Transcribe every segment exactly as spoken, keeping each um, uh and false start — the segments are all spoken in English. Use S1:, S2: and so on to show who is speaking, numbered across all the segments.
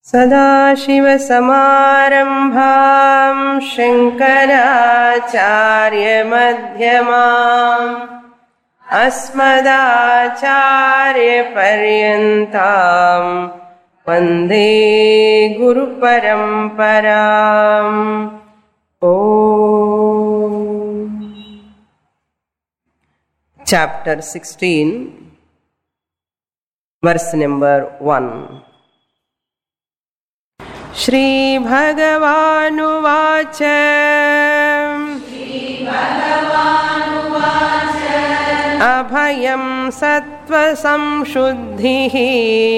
S1: सदाशिवसमारम्भां शङ्कराचार्यमध्यमाम् अस्मदाचार्यपर्यन्तां वन्दे गुरुपरम्पराम्. Om. Chapter sixteen, verse number one. Shri Bhagavanuvacha Abhayam sattva samshuddhihi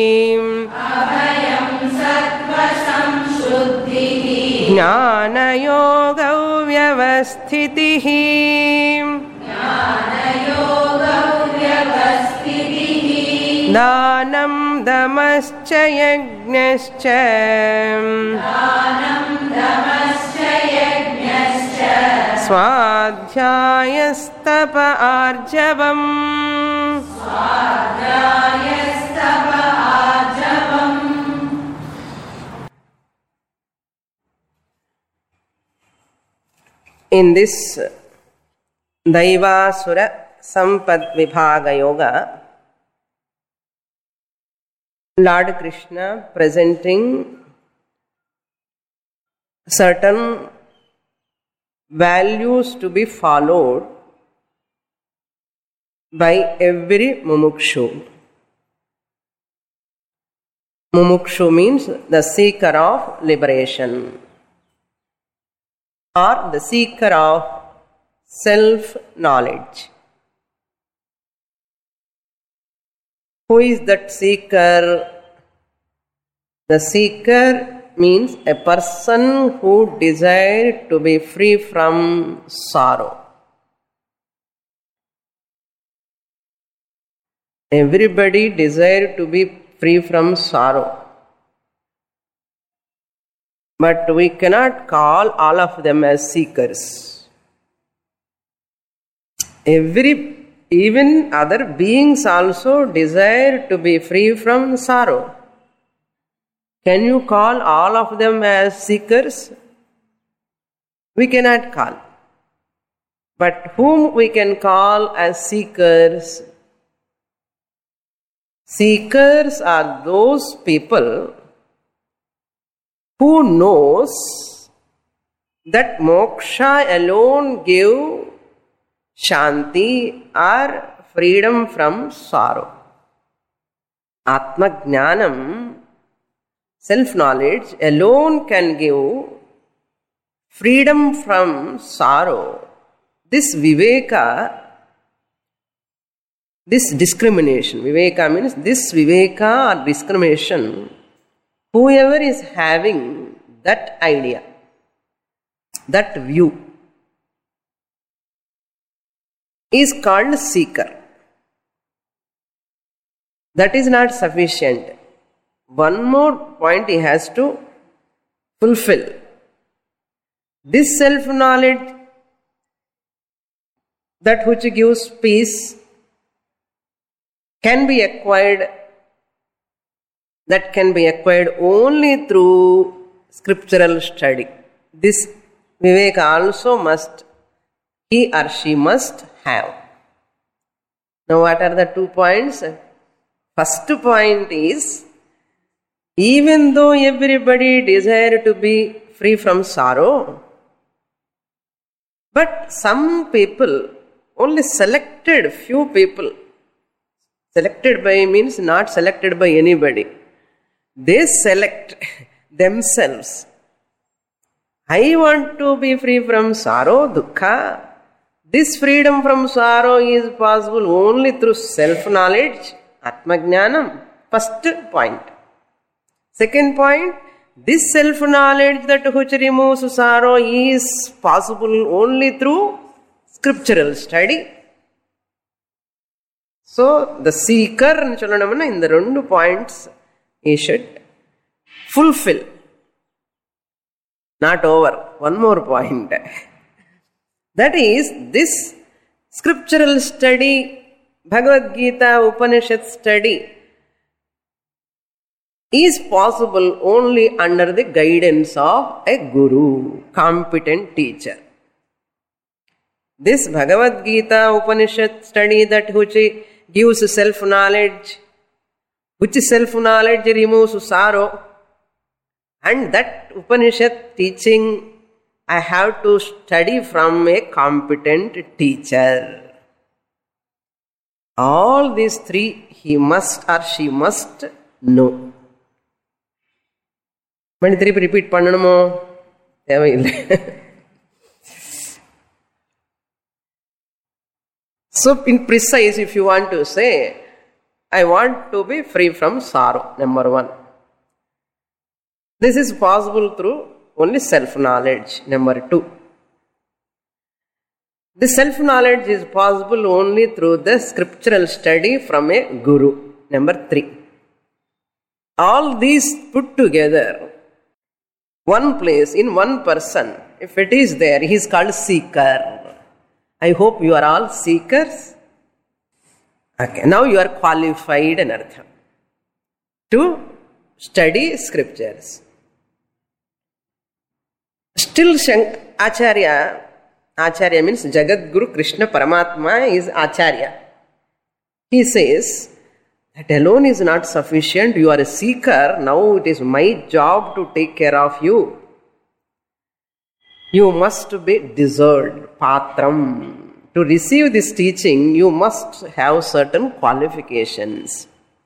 S1: Jnana yoga vyavasthitihi Dhanam damascha yajnascha Swadhyayastapa arjavam In this Daivasura Sampad Vibhaga Yoga, Lord Krishna presenting certain values to be followed by every mumukshu. Mumukshu means the seeker of liberation or the seeker of self-knowledge. Who is that seeker? The seeker means a person who desires to be free from sorrow. Everybody desires to be free from sorrow. But we cannot call all of them as seekers. Every Even other beings also desire to be free from sorrow. Can you call all of them as seekers? We cannot call. But whom we can call as seekers? Seekers are those people who knows that moksha alone give Shanti or freedom from sorrow. Atma Jnanam, self-knowledge, alone can give freedom from sorrow. This Viveka, this discrimination, Viveka means this Viveka or discrimination, whoever is having that idea, that view, is called seeker. That is not sufficient. One more point he has to fulfill. This self-knowledge, that which gives peace, can be acquired, that can be acquired only through scriptural study. This Viveka also must, he or she must have. Now what are the two points? First point is, even though everybody desire to be free from sorrow, but some people, only selected few people, selected by means not selected by anybody, they select themselves. I want to be free from sorrow, dukkha. This freedom from sorrow is possible only through self-knowledge, Atma Jnanam. First point. Second point, this self-knowledge that which removes sorrow is possible only through scriptural study. So, the seeker, in the two points, he should fulfill. Not over. One more point. That is, this scriptural study, Bhagavad Gita, Upanishad study, is possible only under the guidance of a guru, competent teacher. This Bhagavad Gita Upanishad study that which gives self-knowledge, which self-knowledge removes sorrow, and that Upanishad teaching I have to study from a competent teacher. All these three he must or she must know. மணி திருப்பி repeat பண்ணணுமோ? தேவையில்லை. So in precise, if you want to say, I want to be free from sorrow, number one. This is possible through only self-knowledge, number two. The self-knowledge is possible only through the scriptural study from a guru, number three. All these put together, one place, in one person, if it is there, he is called seeker. I hope you are all seekers. Okay, now you are qualified in Artham to study scriptures. Still Shank Acharya, Acharya means Jagat Guru Krishna Paramatma is Acharya. He says, that alone is not sufficient. You are a seeker. Now it is my job to take care of you. You must be deserved, patram. To receive this teaching, you must have certain qualifications.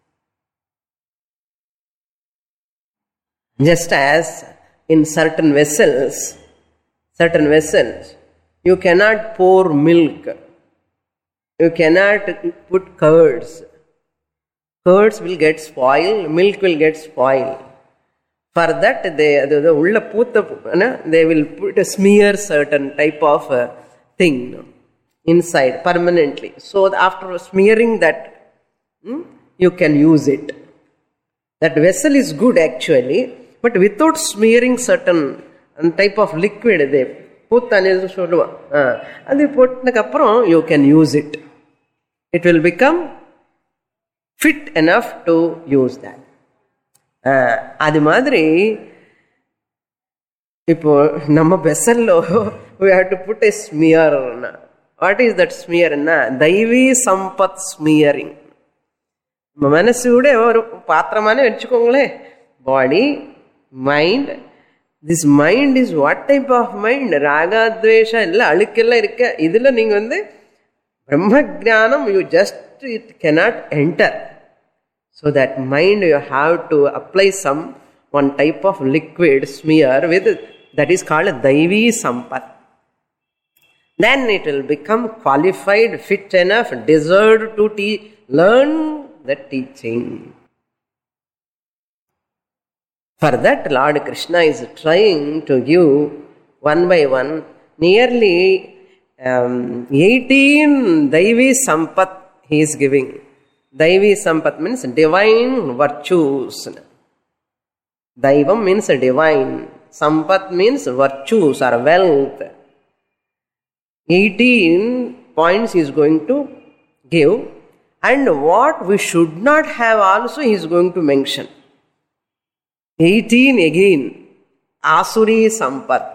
S1: Just as in certain vessels, certain vessels, you cannot pour milk. You cannot put curds. Curds will get spoiled, milk will get spoiled. For that, they, they will put a smear certain type of uh, thing inside permanently. So after smearing that, hmm, you can use it. That vessel is good actually, but without smearing certain type of liquid, they put and you can use it. It will become fit enough to use that. Adi madri, ipo nama vessello we have to put a smear. What is that smear? Daivi sampat smearing. Manasude or patramane vechukongle. Body, mind. This mind is what type of mind? Raga, dvesha, illa alikella irukka. Idilla ninga vande Brahma Jnanam, you just, it cannot enter. So that mind you have to apply some one type of liquid smear with, that is called Daivi Sampat. Then it will become qualified, fit enough, deserved to te- learn the teaching. For that, Lord Krishna is trying to give one by one nearly um, eighteen Daivi Sampat he is giving. Daivi Sampat means divine virtues. Daivam means divine. Sampat means virtues or wealth. eighteen points he is going to give. And what we should not have also he is going to mention. eighteen again. Asuri Sampat.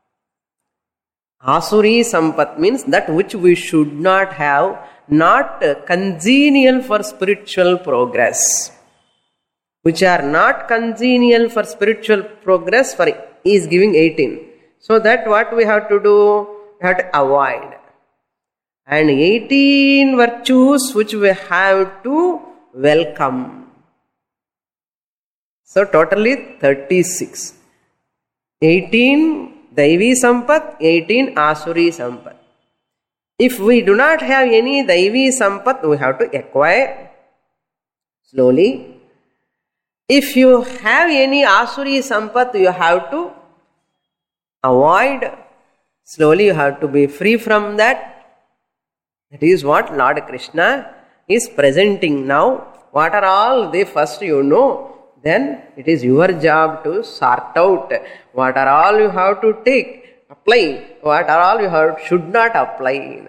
S1: Asuri Sampat means that which we should not have, not congenial for spiritual progress. Which are not congenial for spiritual progress, for he is giving eighteen. So that what we have to do? We have to avoid. And eighteen virtues which we have to welcome. So totally thirty-six. eighteen Daivi Sampat, eighteen Asuri Sampat. If we do not have any Daivi Sampat, we have to acquire slowly. If you have any Asuri Sampat, you have to avoid. Slowly you have to be free from that. That is what Lord Krishna is presenting now. What are all they first you know? Then it is your job to sort out what are all you have to take, apply, what are all you have should not apply.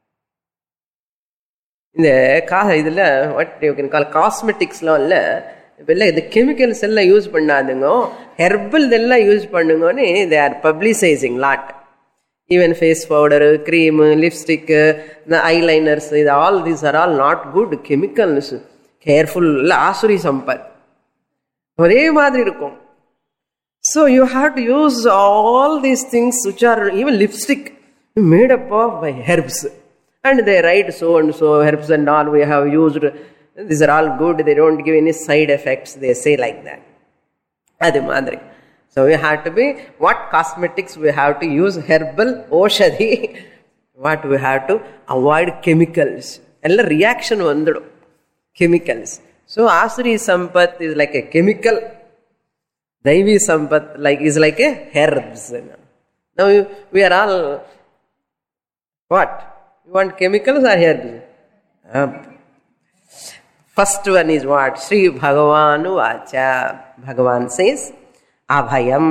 S1: In the what you can call cosmetics, இப்பெல்லாம் இது chemicals எல்லாம் use பண்ணாதுங்க, herbal இதெல்லாம் use பண்ணுங்கன்னு they are publicising lot. Even face powder, cream, lipstick, இந்த eyeliners, இது all these are all not good chemicals. Careful. இல்லை ஆசுரி சம்பத் ஒரே மாதிரி இருக்கும். So you have to use all these things which are even lipstick made up of by herbs, and they write so and so herbs and all we have used, these are all good, they don't give any side effects, they say like that. Adi madri. So we have to be, what cosmetics we have to use herbal, oshadi, what we have to avoid chemicals. Ella reaction vandu chemicals. So asuri sampat is like a chemical, daivi sampat like is like a herbs. Now we are all what? You want chemicals or herbs? Um, first one is what? Sri Bhagavanu Vacha. Bhagavan says, Abhayam.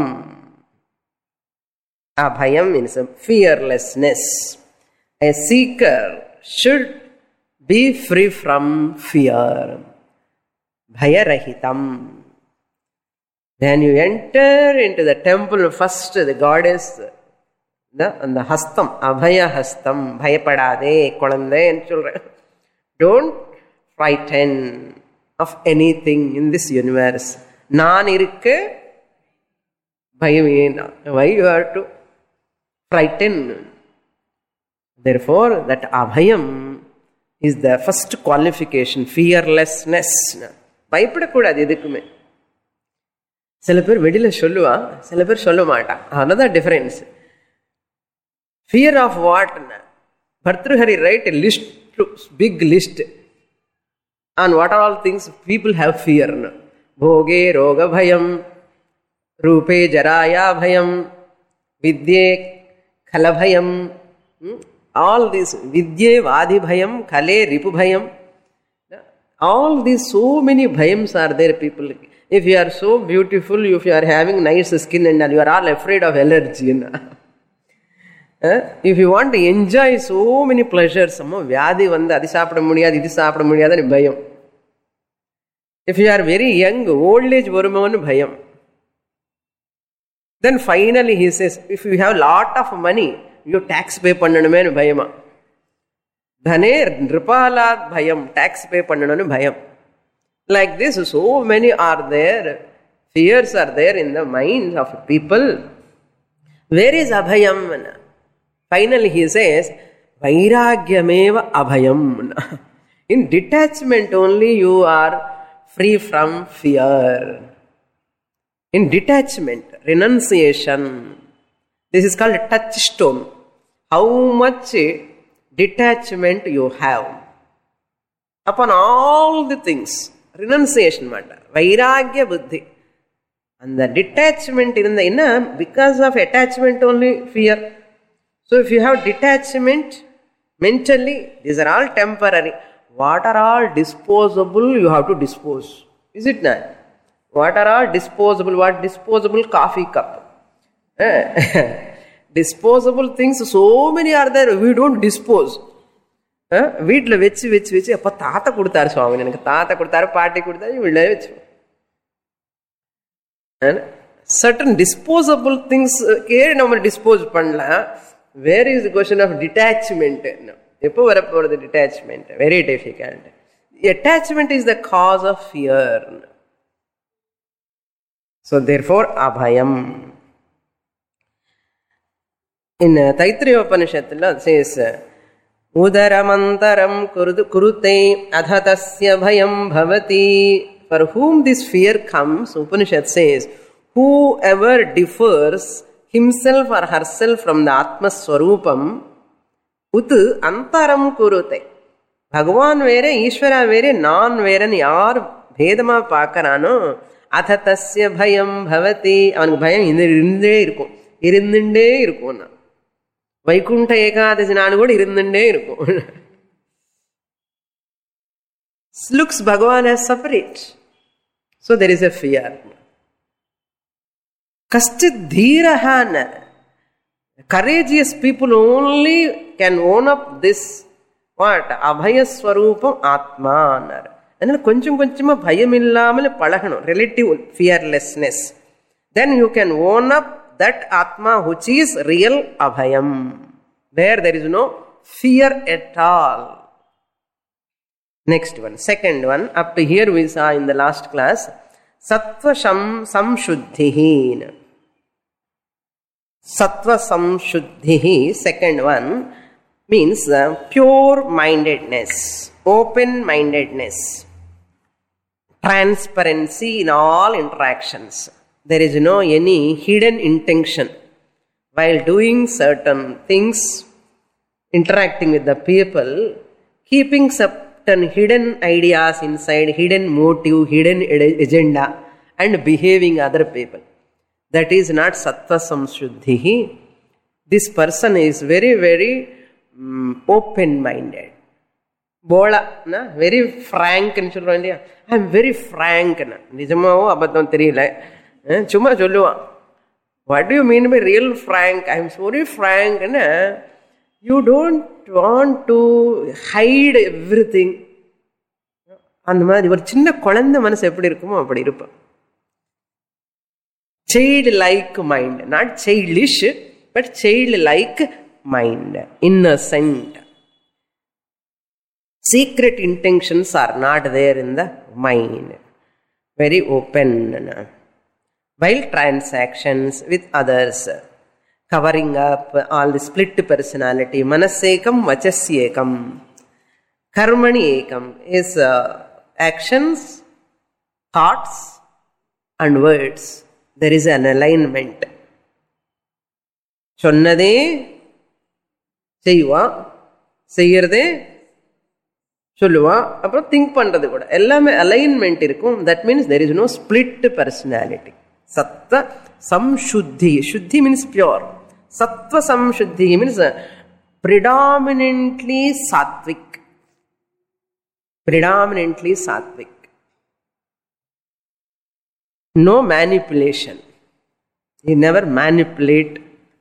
S1: Abhayam means fearlessness. A seeker should be free from fear. Bhayarahitam. When you enter into the temple, first the goddess, அந்த ஹஸ்தம், அபய ஹஸ்தம், பயப்படாதே குழந்தைன்னு சொல்றேன். Don't frighten of anything in this universe. நான் இருக்க பயம் ஏன்? Why you have to frighten? Therefore that அபயம் is the first qualification. Fearlessness. பயப்படக்கூடாது எதுக்குமே. சில பேர் வெளியில சொல்லுவான், சில பேர் சொல்ல மாட்டான். அதுதான் difference. Fear of what? Bhartrihari write a list, big list on what are all things people have fear. Bhoge roga bhayam, rupe jaraya bhayam, vidye khala bhayam. All these, vidye vadi bhayam, khale ripu bhayam. All these, so many bhayams are there, people. If you are so beautiful, if you are having nice skin and all, you are all afraid of allergy. If you want to enjoy so many pleasures, some vyadi வந்து அது சாப்பிட முடியாது, இது சாப்பிட முடியாதுன்னு பயம். If you are very young, old age வருமோன்னு பயம். Then finally he says, if you have lot of money, you tax pay பண்ணணுமேன்னு பயமா. தனே நிருபாலாத் பயம், tax pay பண்ணணும்னு பயம். Like this, so many are there. Fears are there in the minds of people. Where is abhayam? Finally he says, vairagyameva abhayam. In detachment only you are free from fear. In detachment, renunciation. This is called a touchstone. How much detachment you have upon all the things. Renunciation matter. Vairagya buddhi. And the detachment in the inner, because of attachment only fear. So if you have detachment mentally, these are all temporary. What are all disposable, you have to dispose. Is it not? What are all disposable? What disposable? Coffee cup. Disposable things, so many are there, we don't dispose. வீட்டில் வச்சு வச்சு வச்சு அப்போ தாத்தா கொடுத்தாரு சுவாமி, எனக்கு தாத்தா கொடுத்தாரு, பாட்டி கொடுத்தாரு, வீட்டில் வச்சு. Certain disposable things கேர் நம்ம டிஸ்போஸ் பண்ணலாம். Where is the question of detachment? எப்போ வரப்போறது detachment? Very difficult. Attachment is the cause of fear. So therefore abhayam. In Taittiriya Upanishad it says, udaramantaram kurute adhatasya bhayam bhavati. For whom this fear comes, Upanishad says, whoever differs himself or herself from the Atma Swarupam, ut antaram kurute. Bhagavan vere, Ishvara vere, nan vere ni yaar bhedama paakarano, athatasya bhayam bhavati. Avanukku bhayam irundhe irukum, irundunde irukum. Vaikuntha Ekadasi naanu kuda irundunde irukum. Looks Bhagavan as separate. So there is a fear. Kashchit dhiraha. Courageous people only can own up this, what? Abhaya Swarupam Atma. அதனால கொஞ்சம் கொஞ்சமா பயம் இல்லாமல் பழகணும். Relative fearlessness. Then you can own up that Atma which is real abhayam, where there is no fear at all. Next one, second one, up to here we saw in the last class, Sattva samshuddhihi. Sattva samshuddhihi, second one, means uh, pure mindedness, open mindedness, transparency in all interactions. There is no any hidden intention while doing certain things, interacting with the people, keeping certain hidden ideas inside, hidden motive, hidden agenda, and behaving other people. That is not sattva samshuddhihi. This person is very, very um, open-minded. Bola, na? Very frank. I am very frank. Nijamao abaddam theriyala. சும்மா சொல்லுவான். What do you mean by real frank? I am very ஃப்ராங்க்னா you don't want to hide everything. அந்த மாதிரி ஒரு சின்ன குழந்தை மனசு எப்படி இருக்குமோ அப்படி இருப்பான். Child like mind, not childish but child like mind, innocent. Secret intentions are not there in the mind. Very open. While transactions with others, covering up all the split personality, manasekam vachasyekam, karmani ekam is uh, actions, thoughts and words. There is an alignment. சொன்னதே செய்வா, செய்யறதே சொல்லுவா, அப்புறம் think பண்றது கூட எல்லாமே alignment இருக்கும். That means there is no split personality. Sattva samshuddhi. Shuddhi means pure. Sattva samshuddhi means predominantly sattvic. Predominantly sattvic. No manipulation. He never manipulate.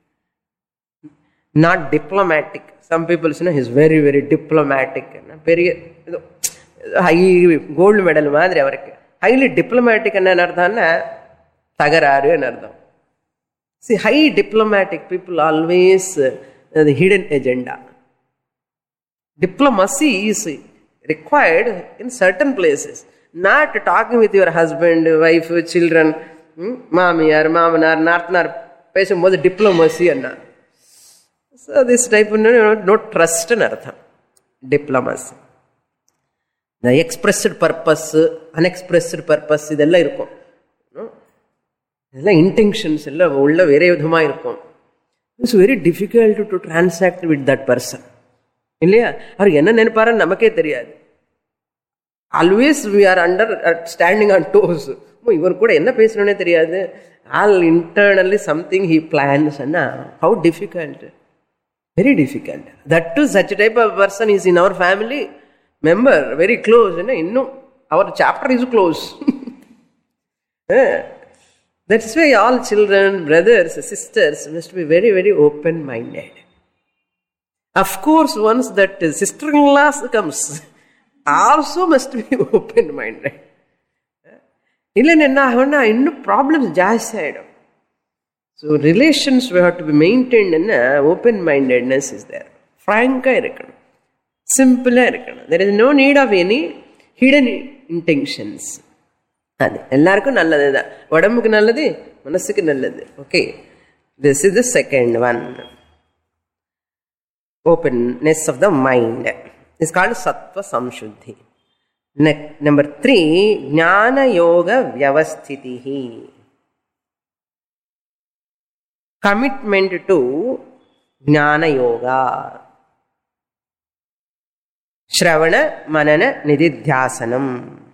S1: Not diplomatic. Some people say, no, he's very, very diplomatic. Very high gold medal madri avarku. Highly diplomatic enna ardhana தகராறு அர்த்தம். See, high diplomatic people always uh, the hidden agenda. Diplomacy is required in certain places. Not talking with your husband, wife, children, மாமியார் மாமனார் நாத்தனார் பேசும்போது diplomacy Anna. So this type of no trust ன்னு அர்த்தம். Diplomacy. The expressed purpose, unexpressed purpose இதெல்லாம் இருக்கும். இதெல்லாம் intentions எல்லாம் உள்ள வேற விதமாக இருக்கும். It's very difficult to transact with that person. இல்லையா? அவர் என்ன நினைப்பாருன்னு நமக்கே தெரியாது. Always we are under standing on toes. இவர் கூட என்ன பேசணுன்னே தெரியாது. All internally something he plans. How difficult, very difficult. That to such type of person is in our family member, very close. இன்னும் அவர் chapter is close. That's why all children, brothers, sisters must be very, very open-minded. Of course, once that sister-in-law comes, also must be open-minded. Illan enna avana innu problems jaasti aidum. So relations we have to be maintained and open-mindedness is there. Frank ah irukkanum, simple ah irukkanum. There is no need of any hidden intentions. அது எல்லாருக்கும் நல்லது தான். உடம்புக்கு நல்லது, மனசுக்கு நல்லது. Okay, this is the second one. openness of the mind is called sattva samshuddhi. Number three, jnana yoga vyavasthitihi. Commitment to jnana yoga. Shravana manana nididhyasanam.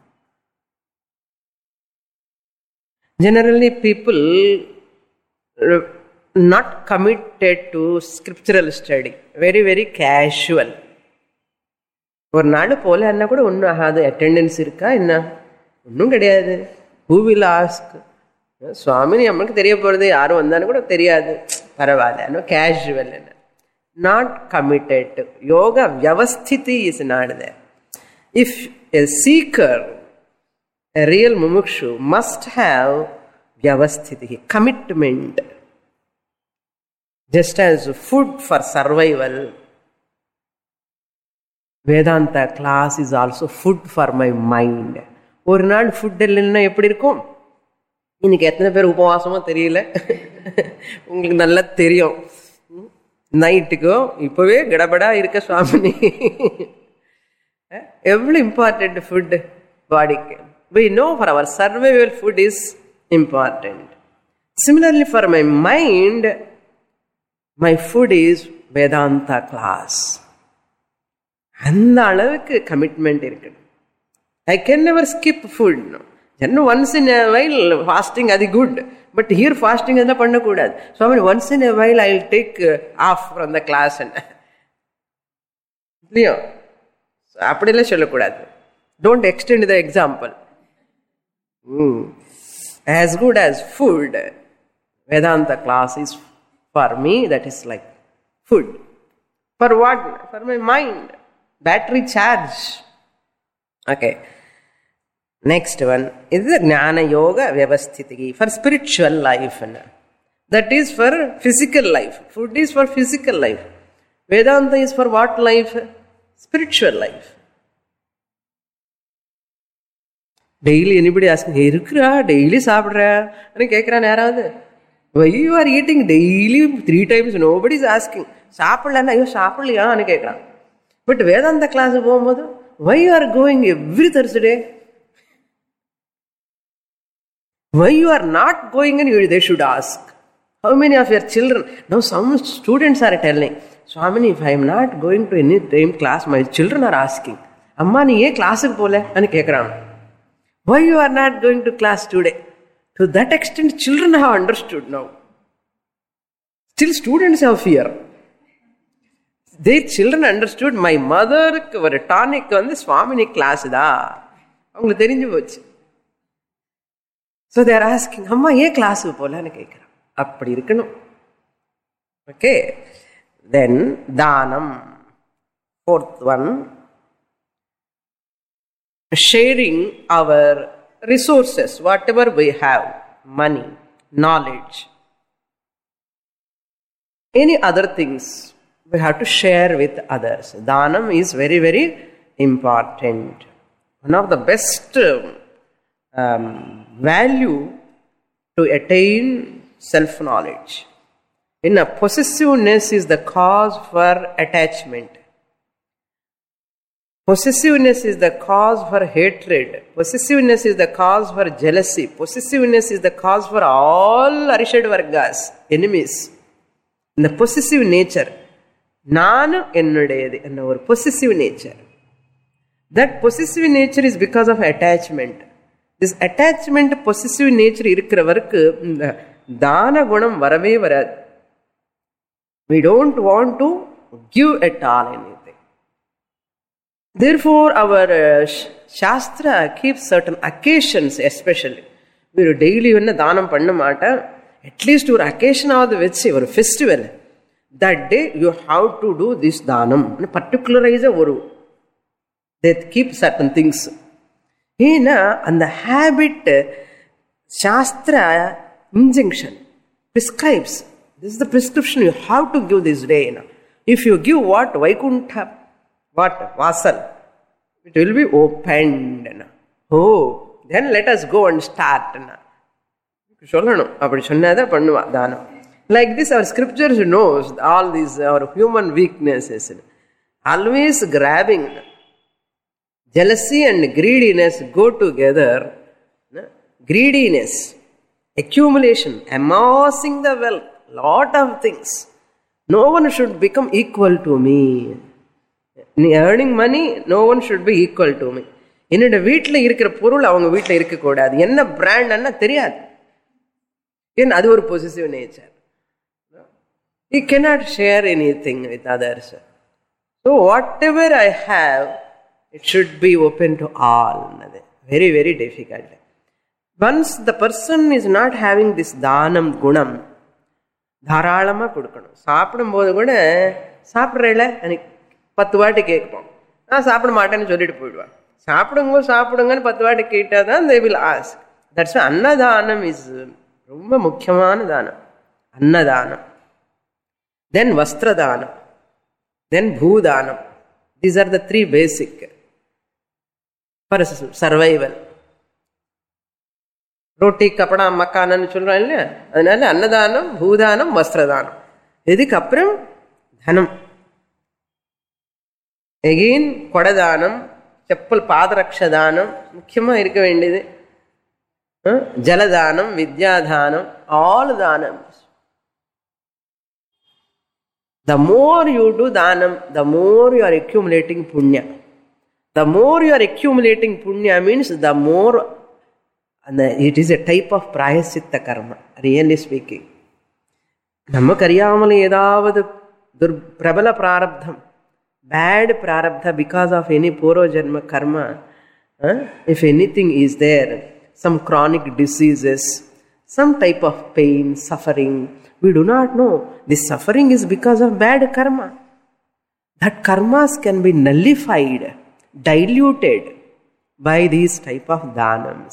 S1: Generally, people are not committed to scriptural study. Very, very casual. ஒரு நாள் போல என்ன கூட ஒன்றும் ஆகாது. Attendance இருக்கா என்ன ஒன்றும் கிடையாது. Who will ask? சுவாமின்னு நம்மளுக்கு தெரிய போகிறது, யாரும் வந்தாலும் கூட தெரியாது, பரவாயில்ல, கேஷுவல். Not committed. யோகா வியவஸ்திதி is not there. If a seeker, a real mumukshu, must have vyavasthiti, commitment. Just as food for survival, Vedanta class is also food for my mind. ஒரு நாள் ஃபுட் இல்லைன்னா எப்படி இருக்கும்? இன்னைக்கு எத்தனை பேர் உபவாசமோ தெரியல, உங்களுக்கு நல்லா தெரியும். நைட்டுக்கோ இப்பவே கடபடா இருக்க சுவாமினி. எவ்வளவு இம்பார்ட்டன்ட் ஃபுட் பாடிக்கு. We know for our survival food is important. Similarly for my mind, my food is Vedanta class. அந்த அளவுக்கு கமிட்மெண்ட் இருக்கு. I can never skip food. No. And once in a while fasting adi good, but here fasting enna panna koodadu. So I mean once in a while I will take uh, off from the class and Leo. So appadilla solla koodadu. Don't extend the example. Mm. As good as food, Vedanta class is for me, that is like food. For what? For my mind. Battery charge. Okay. Next one is the Jnana Yoga Vyavasthiti for spiritual life. That is for physical life. Food is for physical life. Vedanta is for what life? Spiritual life. Daily anybody asking, irukra daily saapdra anu kekran yaradhu? Why you are eating daily three times? Nobody is asking. Saapdalana ayo saapdaliya anu kekran. But Vedanta class போகும்போது, why you are going every Thursday? Why you are not going? And you, they should ask. How many of your children? Now some students are telling, Swamini, if I am not going to any time class, my children are asking, Amma, ni ye class ku pole? Ani kekran. Why you are not going to class today? To that extent, children have understood now. Still students have fear. Their children understood, my mother ஒரு tonic வந்து சுவாமினி class தான் அவங்களுக்கு தெரிஞ்சு போச்சு. So they're asking, அம்மா ஏன் கிளாஸுக்கு போகலன்னு கேட்குறான். அப்படி இருக்கணும். ஓகே. தென் தானம், fourth one, sharing our resources, whatever we have, money, knowledge, any other things. We have to share with others. Dhanam is very, very important. One of the best um, value to attain self-knowledge. In a possessiveness is the cause for attachment. Possessiveness is the cause for hatred. Possessiveness is the cause for jealousy. Possessiveness is the cause for all Arishad Vargas, enemies. In the possessive nature, Nanu ennudayadu enna or possessive nature. That possessive nature is because of attachment. This attachment, possessive nature irukkravarku indha dana gunam varave varad. We don't want to give at all anything. Therefore our uh, Shastra keeps certain occasions, especially we daily enna danam panna maata, at least ஒரு occasion ஆவது வெச்சு ஒரு festival, that day you have to do this dhanam. Particularize ஒரு, they keep certain things. ஏன்னா அந்த habit Shastra injunction prescribes. This is the prescription, you have to give this day. If you give what? Vaikuntha, what? Vasal. It will be opened. Oh, then let us go and start. சொல்லணும். அப்படி சொன்னாதான் பண்ணுவா தானம். Like this, our scriptures knows all these our human weaknesses. Always grabbing. Jealousy and greediness go together. Greediness, accumulation, amassing the wealth, lot of things. No one should become equal to me. Earning money, no one should be equal to me. என்னோட வீட்டில் இருக்கிற பொருள் அவங்க வீட்டில் இருக்கக்கூடாது. என்ன brand என்ன தெரியாது. ஏன்னா அது ஒரு possessive nature. You cannot share anything with others. So whatever I have, it should be open to all. Very, very difficult. Once the person is not having this dhanam gunam, தாராளமா கொடுக்கணும். சாப்பிடும் போது கூட சாப்பிட்றேல எனக்கு பத்து வாட்டி கேட்போம், நான் சாப்பிட மாட்டேன்னு சொல்லிட்டு போயிடுவேன். சாப்பிடுங்க சாப்பிடுங்கன்னு பத்து வாட்டி கேட்டால் தான் they will ask. That's why அன்னதானம் is ரொம்ப முக்கியமான தானம். அன்னதானம், then வஸ்திரதானம், then பூதானம். These are the three basic for survival. ரொட்டி கப்படா மக்கானன்னு சொல்றோம் இல்லையா, அதனால அன்னதானம், பூதானம், வஸ்திரதானம். இதுக்கு அப்புறம் தனம். எகெயின் கொடதானம், செப்பல் பாதரக்ஷதானம் முக்கியமா இருக்க வேண்டியது. ஜலதானம், வித்யாதானம், ஆல் தானம். The more you do dhanam, the more you are accumulating punya. The more you are accumulating punya means the more, and it is a type of prayasitta karma, really speaking. நமக்கு அறியாமல் ஏதாவது துர் பிரபல பிராரப்தம், bad prarabdha because of any purva janma karma, uh, if anything is there, some chronic diseases, some type of pain, suffering, we do not know. This suffering is because of bad karma. That karmas can be nullified, diluted by these type of dhanams.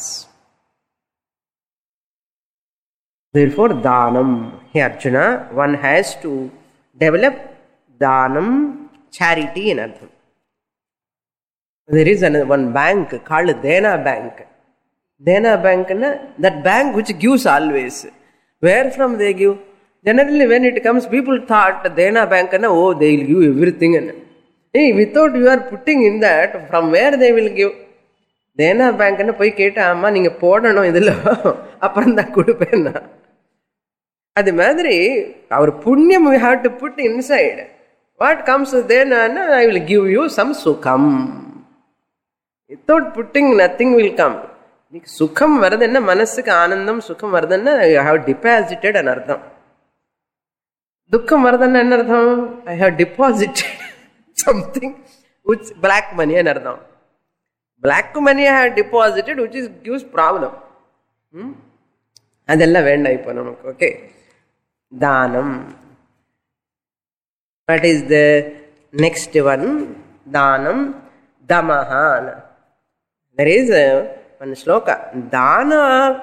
S1: Therefore, dhanam, hey Arjuna, one has to develop dhanam, charity in Artham. There is another one bank called Dena Bank. Dena Bank, that bank which gives always. Where from they give? Generally, when it comes, people thought Dena Bank, oh, they will give everything. Hey, without you are putting in that, from where they will give? Dena Bank, poi keta amma ninga podano idilla appuram da kudupenna. Adi madri our punyam we have to put inside. What comes then, I will give you some sukham. Without putting, nothing will come. Sukham varadanna, manasukku anandam sukham varadanna, I have deposited an artham. Dukkham varadanna an artham, I have deposited something which black money an artham. Black money I have deposited which is gives problem. Hmm? Adella venda ipo namakku. Okay. Dhanam. What is the next one? Dhanam, Damaha. There is a one shloka. Dana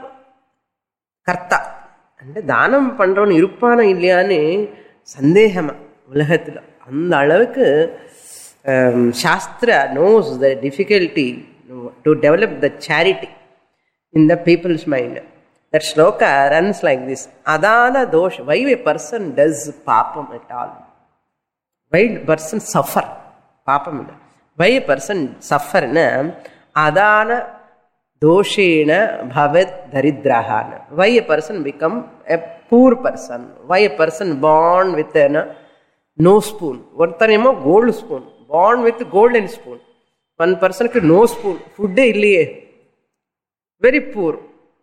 S1: karta. And Dhanam pandron irupana illiyane sandehama ulahathila. And alavukku um, Shastra knows the difficulty to develop the charity in the people's mind. That shloka runs like this. Adana dosh. Why a person does papam at all? Why a person suffer? Papam. Why a person suffer? Adana doshena bhavet daridrahana. Why a person become a poor person? Why a person born with a no spoon? One time gold spoon. Born with golden spoon. One person could no spoon. Food illiye. Very poor.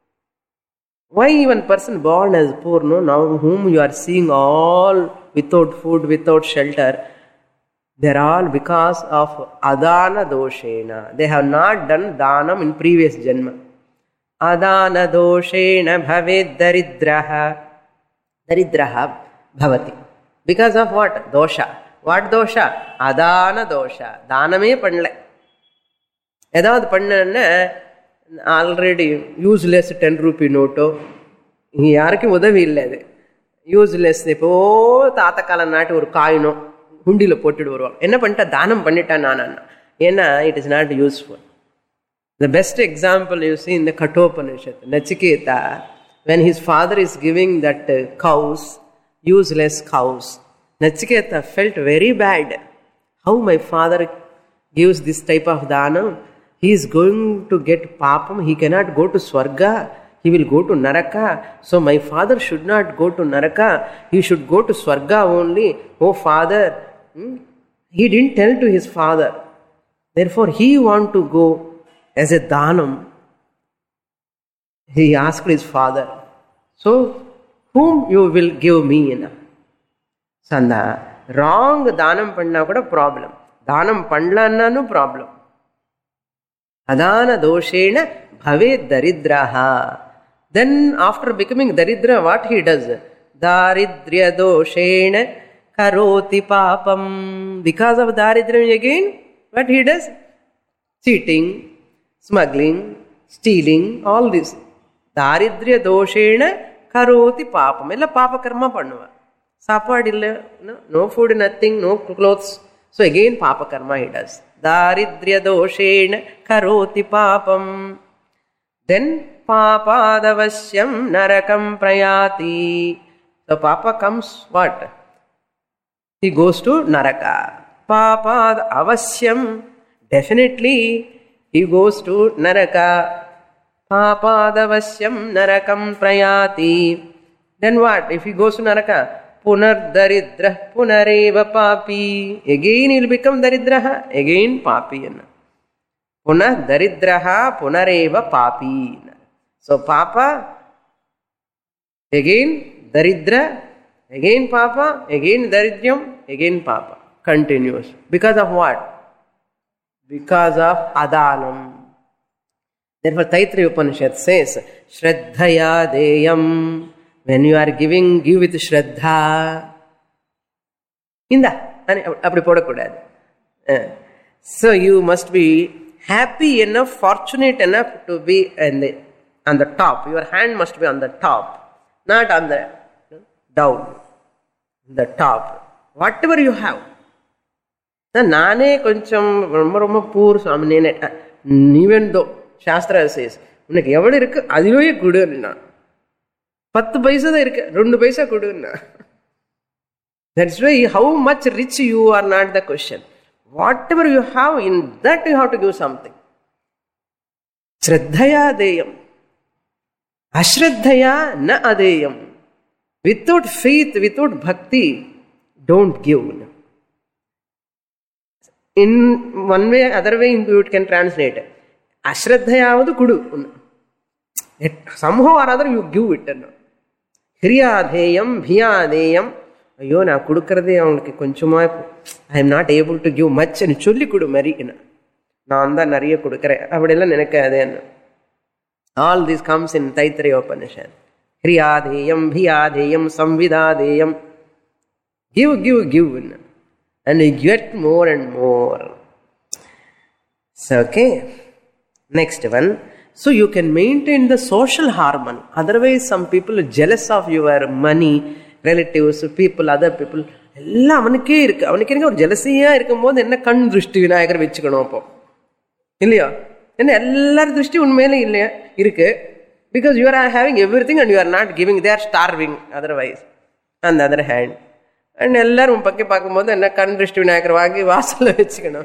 S1: Why one person born as poor? No, now whom you are seeing all without food, without shelter, they're all because of adana doshena. They have not done dhanam in previous janma. Adana doshena bhavet daridraha. Daridraha bhavati. Because of what? Dosha. What dosha? Adana dosha. Dhaname pannala. Edavad pannana already useless ten rupee note. யாருக்கு உதவி இல்லை. அது useless. இப்போ தாத்த கால நாட்டு ஒரு காயினோ குண்டியில் போட்டுட்டு வருவாங்க. என்ன பண்ணிட்டா? தானம் பண்ணிட்டான் நான். ஏன்னா it is not useful. The best example you see in the Kathopanishad. Nachiketa, when his father is giving that uh, cows, useless cows, Nachiketa felt very bad. How my father gives this type of dhanam? He is going to get papam. He cannot go to Swarga. He will go to Naraka. So my father should not go to Naraka. He should go to Swarga only. Oh father. Hmm? He didn't tell to his father. Therefore he want to go as a dhanam. He asked his father. So whom you will give me? So the wrong dhanam panna kuda problem. Dhanam panlananu problem. Adana doshena bhave daridraha. Then after becoming daridra, what he does? Daridrya doshena karoti papam. Because of daridra again, what he does? cheating, smuggling, stealing, all this. Daridrya doshena karoti papam. Ella papa karma pannuva. Sapad illa, no food, nothing, no clothes. So again papa karma he does. Daridrya doshena karoti papam. Then papadavasyam narakam prayati. So papa comes what? He goes to naraka. Papad avasyam. Definitely he goes to naraka. Papadavasyam narakam prayati. Then what? If he goes to naraka, punar daridra punareva papi. Again he will become daridraha. Again papi. Punar daridraha punareva papi. So papa, again daridra, again papa, again daridryam, again papa. Continuous. Because of what? Because of adanam. Therefore Taittiriya Upanishad says, Shraddhaya deyam. When you are giving, give with Shraddha. Inda. Appadi podakudadu. So you must be happy enough, fortunate enough to be in the, on the top. Your hand must be on the top. Not on the down. The top. Whatever you have. Nane koncham romba romba poor swami nene. Even though Shastra says, உனக்கு எவ்வளவு இருக்கு அதுவே கொடுன்னா, பத்து பைசா தான் இருக்கு, ரெண்டு பைசா கொடுன்னா. That's why how much rich you are not the question. Whatever you have, in that you have to give something. Shraddhaya deyam. Ashraddhaya na adeyam. Without faith, without bhakti, don't give. In one way, other way, you can translate it. Ashraddhayavadu kudu. Somehow or other you give it. Hriyadheyam, bhiyadheyam. Ayyo, na kudukarade avangalukku konchama I am not able to give much and solli kudu mari ena. Naan da nariya kudukare. Avadella nenakadena. All this comes in Taittiriya Upanishad. Hriyadheyam, bhiyadheyam, samvidadheyam. Give, give, give. And you get more and more. So, okay. Next one. So you can maintain the social harmony. Otherwise, some people are jealous of your money, relatives, people, other people. எல்லாம் அவனுக்கே இருக்கு. அவனுக்கு எனக்கு ஒரு ஜெலசியா இருக்கும் போது என்ன கண் திருஷ்டி விநாயகர் வச்சுக்கணும் அப்போ இல்லையா? என்ன எல்லாரும் திருஷ்டி உண்மையிலே இல்லையா இருக்கு. Because you are having everything and you are not giving. They are starving otherwise. On the other hand. And எல்லாரும் பக்கி பார்க்கும்போது என்ன கண் திருஷ்டி விநாயகர் வாங்கி வாசல்ல வச்சுக்கணும்.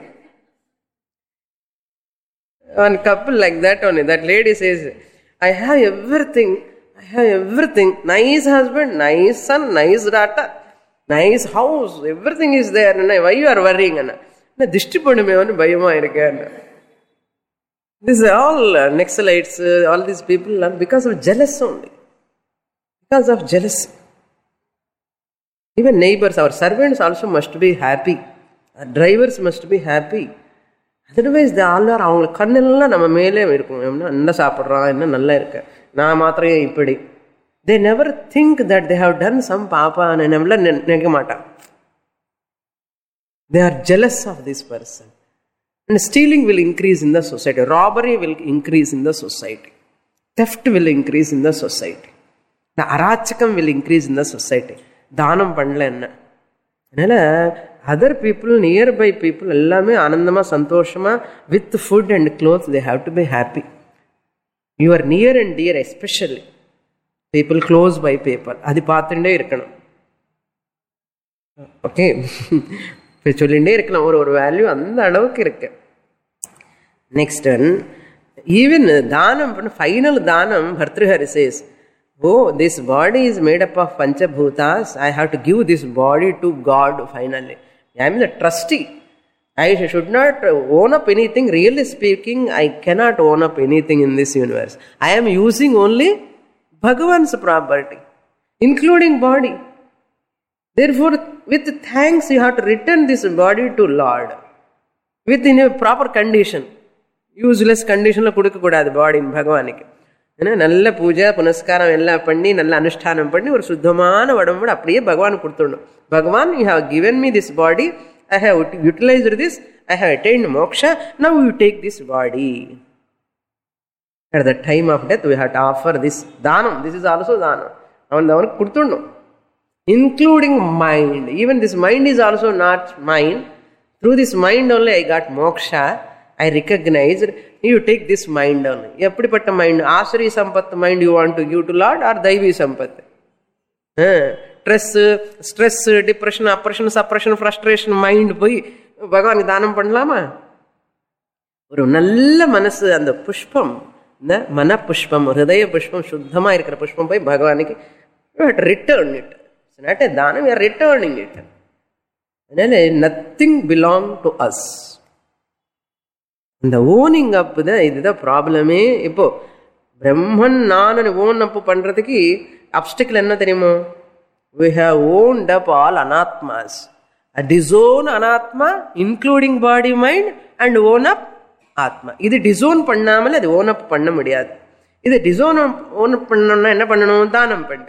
S1: One couple like that only. That lady says, I have everything. I have everything. Nice husband, nice son, nice daughter, nice house. Everything is there. Why you are worrying? This is all Naxalites, all these people are because of jealous only. Because of jealousy. Even neighbors, our servants also must be happy. Our drivers must be happy. Otherwise, they all are அவங்களுக்கு கண்ணெல்லாம் நம்ம மேலே இருக்கும். நல்லா சாப்பிட்றான், என்ன நல்லா இருக்கு, நான் மாத்திரம் இப்படி. They never think that they have done some papa and நம்மள நினைக்க மாட்டான். They are jealous of this person. And stealing will increase in the society. Robbery will increase in the society. Theft will increase in the society. The arachakam will increase in the society. தானம் பண்ணல என்ன. அதனால other people, nearby people, எல்லாமே ஆனந்தமா சந்தோஷமா with food and clothes, they have to be happy. You are near and dear, especially people close by people. அது பார்த்துட்டே இருக்கணும். ஓகே, இப்போ சொல்லிகிட்டே இருக்கலாம். ஒரு ஒரு வேல்யூ அந்த அளவுக்கு இருக்கு. நெக்ஸ்ட் ஒன், ஈவன் தானம் பண்ண ஃபைனல் தானம் Bhartrihari says, oh, this body is made up of panchabhutas. I have to give this body to God finally. I am the trustee. I should not own up anything. Really speaking, I cannot own up anything in this universe. I am using only Bhagavan's property, including body. Therefore, with thanks, you have to return this body to Lord. Within a proper condition. Useless condition la kudukka kodadu body in Bhagavanukku. ஏன்னா நல்ல பூஜை புனஸ்காரம் எல்லாம் பண்ணி நல்ல அனுஷ்டானம் பண்ணி ஒரு சுத்தமான உடம்போடு அப்படியே பகவான் கொடுத்துடணும். Bhagavan, you have given me this body, I have utilised this, I have attained moksha, now you take this body. At the time of death, we have to offer this dhanam. This is also dhanam. Avanavanu kudutundum. Including mind. Even this mind is also not mine. Through this mind only I got moksha. I recognized. You take this mind only. Eppadipatta mind? Asari sampath mind you want to give to Lord or Daivi sampath? Stress, stress, depression, oppression, suppression, frustration, mind போய் பகவானுக்கு தானம் பண்ணலாமா? ஒரு நல்ல மனசு, அந்த புஷ்பம், இந்த மன புஷ்பம், ஹிருதய புஷ்பம், சுத்தமா இருக்கிற புஷ்பம் போய் பகவானுக்கு return it. It's not a dhanam, we are returning it. அதனால nothing belong to us. இந்த ஓனிங் அப் தான், இதுதான் ப்ராப்ளமே. இப்போ பிரம்மன் நான் ஓன் அப் பண்றதுக்கு அப்டிக்கல் என்ன தெரியுமோ? We have owned up all anatmas. A disown anatma including body, mind and own up atma. இது டிசோன் பண்ணாமல் அது ஓன் அப் பண்ண முடியாது. இது டிசோன் ஓன் அப் பண்ணணும்னா என்ன பண்ணணும்? தானம் பண்ணு.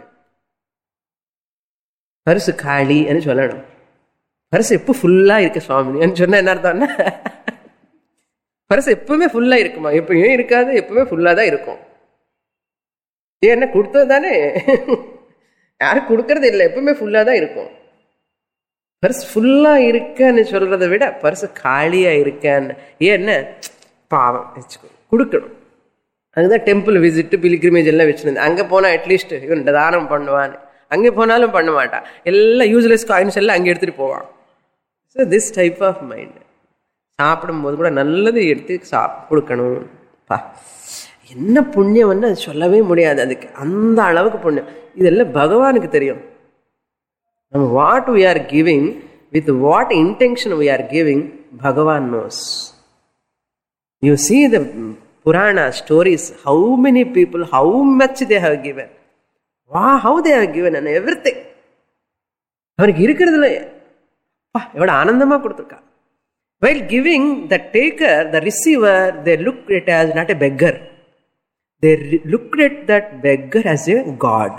S1: பரிசு காளி என்று சொல்லணும். பரிசு எப்போ ஃபுல்லா இருக்கு சுவாமி சொன்னா என்ன அர்த்தம்னா, பரிசு எப்பவுமே ஃபுல்லா இருக்குமா? எப்பயும் இருக்காது, எப்பவுமே ஃபுல்லா தான் இருக்கும். என்ன கொடுத்தது தானே, யாரும் கொடுக்கறது இல்லை, எப்பவுமே ஃபுல்லா தான் இருக்கும். பரிசு ஃபுல்லா இருக்கன்னு சொல்றதை விட பரிசு காலியா இருக்கன்னு, ஏன்னா பாவம் வச்சுக்கோ, கொடுக்கணும். அதுதான் டெம்பிள் விசிட், பிலிகிரிமேஜ் எல்லாம் வச்சுருந்து. அங்கே போனால் அட்லீஸ்ட் இவன் தானம் பண்ணுவான், அங்கே போனாலும் பண்ண மாட்டான். எல்லாம் யூஸ்லெஸ் காயின்ஸ் எல்லாம் அங்கே எடுத்துகிட்டு போவான். So this type of mind. சாப்பிடும்போது கூட நல்லது எடுத்து சாப் கொடுக்கணும். பா என்ன புண்ணியம் வந்து அது சொல்லவே முடியாது, அதுக்கு அந்த அளவுக்கு புண்ணியம். இதெல்லாம் பகவானுக்கு தெரியும். நம்ம what we are giving, with what intention we are giving, Bhagavan knows. You see the Purana stories, how many people, how much they have given. Wow, how they have given and everything. அவனுக்கு இருக்கிறதுல எவ்வளோ ஆனந்தமா கொடுத்துருக்கா. While giving, the taker, the receiver, they look at it as not a beggar. They look at that beggar as a god.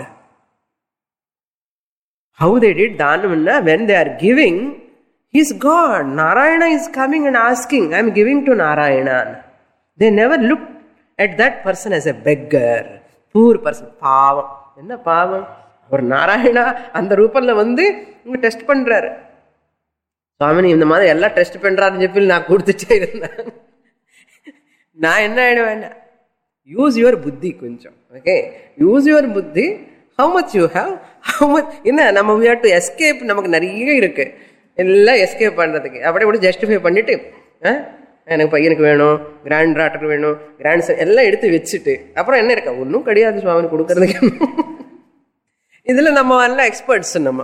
S1: How they did dhanamana, when they are giving, he's God. Narayana is coming and asking, I am giving to Narayana. They never look at that person as a beggar, poor person. பாவம், என்ன பாவம்? ஒரு நாராயணா அந்த ரூபம்ல வந்து இங்க test பண்றாரு. சுவாமி இந்த மாதிரி எல்லாம் டெஸ்ட் பண்றாருன்னு சொல்லி நான் கொடுத்துட்டே இருந்தேன். நான் என்ன ஆயிடுவேன்? யூஸ் யுவர் புத்தி கொஞ்சம். ஓகே, யூஸ் யுவர் புத்தி. How much you have, how much என்ன நம்ம வி ஹேவ் டு எஸ்கேப். நமக்கு நிறைய இருக்கு எல்லாம் எஸ்கேப் பண்றதுக்கு. அப்படியே கூட ஜஸ்டிஃபை பண்ணிட்டு, எனக்கு பையனுக்கு வேணும், கிராண்ட் டாட்டருக்கு வேணும், கிராண்ட் சன் எல்லாம் எடுத்து வச்சுட்டு அப்புறம் என்ன இருக்கா? ஒன்றும் கிடையாது சுவாமி கொடுக்கறதுக்கு. இதுல நம்ம எல்லாம் எக்ஸ்பர்ட்ஸ். நம்ம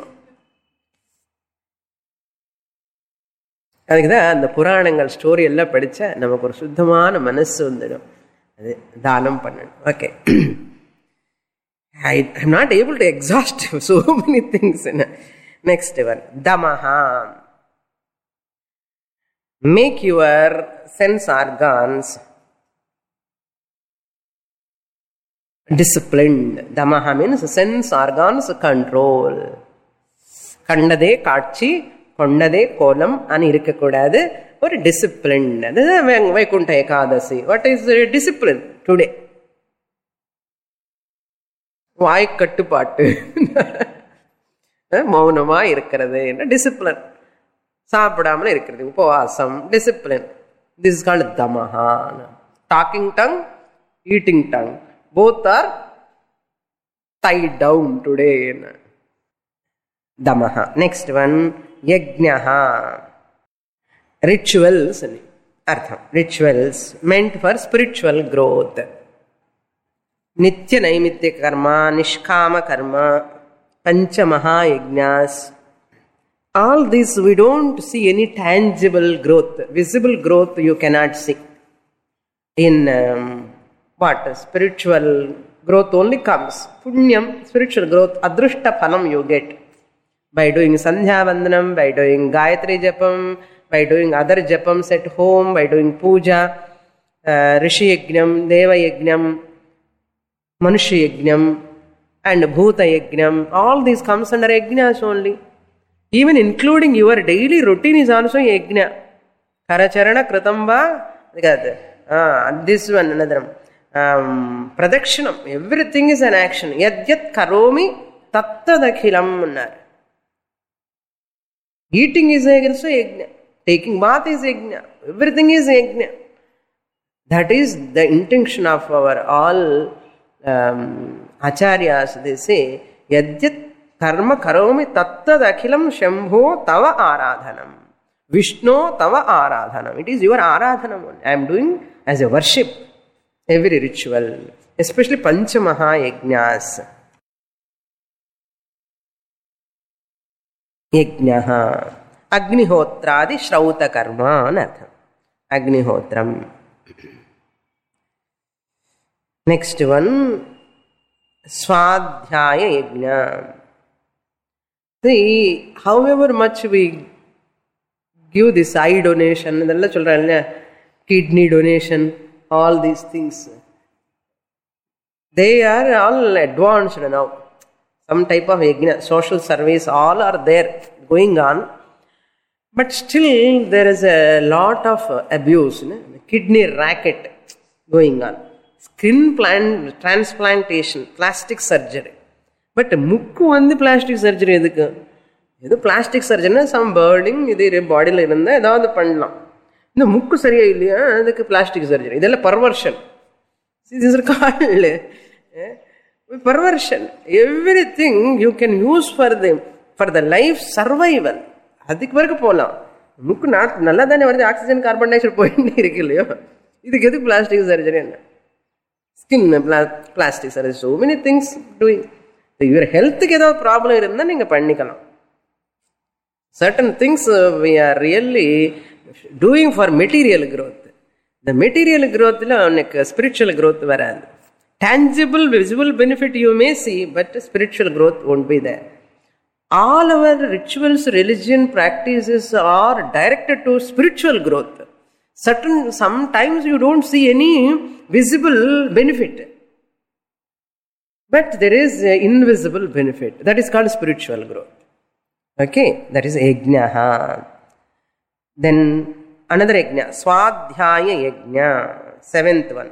S1: அதுக்குதான் அந்த புராணங்கள் ஸ்டோரி எல்லாம் படிச்சா நமக்கு ஒரு சுத்தமான மனசு வந்துடும். அது தானம் பண்ணணும். Okay, I am not able to exhaust so many things. Next one, damaha. Make your sense organs disciplined. Damaha means sense organs control. கண்டதே காட்சி, கொண்டதே கோலம் అని இருக்கக்கூடாது. ஒரு டிசிப்ளின். அதுதான் Vaikunta Ekadasi. What is discipline today? வாய் கட்டுப்பாட்டு, மௌனமா இருக்கிறது என்ன டிசிப்ளின். சாப்பிடாமல இருக்கிறது உபவாசம், டிசிப்ளின். திஸ் இஸ் கால்ட் தமஹா. Talking tongue, eating tongue, both are tied down today. Damaha. Next one, yajnaha. Rituals. Artham. Rituals meant for spiritual growth. Nitya naimitya karma, nishkama karma, pancha maha yajnas. All this we don't see any tangible growth. Visible growth you cannot see. In um, what? Spiritual growth only comes. Punyam, spiritual growth, adrushta phalam you get. By doing Sandhya Vandanam, by doing Gayatri Japam, by doing other Japams at home, by doing Puja, uh, Rishi Yajnam, Deva Yajnam, Manushya Yajnam, and Bhuta Yajnam. All these comes under Yajnas only. Even including your daily routine is also Yajna. Karacharana Kritamba, this one another. Um, Pradakshinam, everything is an action. Yad yat karomi tattadakhilam. Eating is also yajna. Taking bath is yajna. Everything is yajna. That is the intention of our all um, acharyas. They say, Yadyat karma karomi tattadakhilam shambho tava aradhanam. Vishnu tava aradhanam. It is your aradhanam. I am doing as a worship. Every ritual. Especially Panchamaha yajnas. Yajnaha. Agnihotradi Shrauta karma. Anartham. Agnihotram. Next one. Swadhyaya yajna. See, however much we give this eye donation, kidney donation, all these things, they are all advanced now. Some type of yajna, social service, all are there going on. But still there is a lot of abuse, you know? Kidney racket going on. Skin plant, transplantation, plastic surgery. But mukku vandu plastic surgery edukku? Edo plastic surgery, some burning, idu body la irundha edavadhu pannalam. Indha mukku seriya illaya adukku plastic surgery. Idella perversion. See, these are called eh, perversion. Everything you can use for the for the life survival. Adikku varaku polam. Mukku nalla thane varudhu, oxygen carbon dioxide poinde irukku illaya. Idukku edhu plastic surgery enna? Skin plastic surgery, so many things doing. Your health ku edho problem irundha neenga pannikalam. Certain things uh, we are really doing for material growth. The material growth la unakku spiritual growth varadu. Tangible visible benefit you may see, but spiritual growth won't be there. All our rituals, religion practices are directed to spiritual growth. Certain sometimes you don't see any visible benefit, but there is an invisible benefit. That is called spiritual growth. Okay, that is yajnaha. Then another yajna, swadhyaya yajna, seventh one.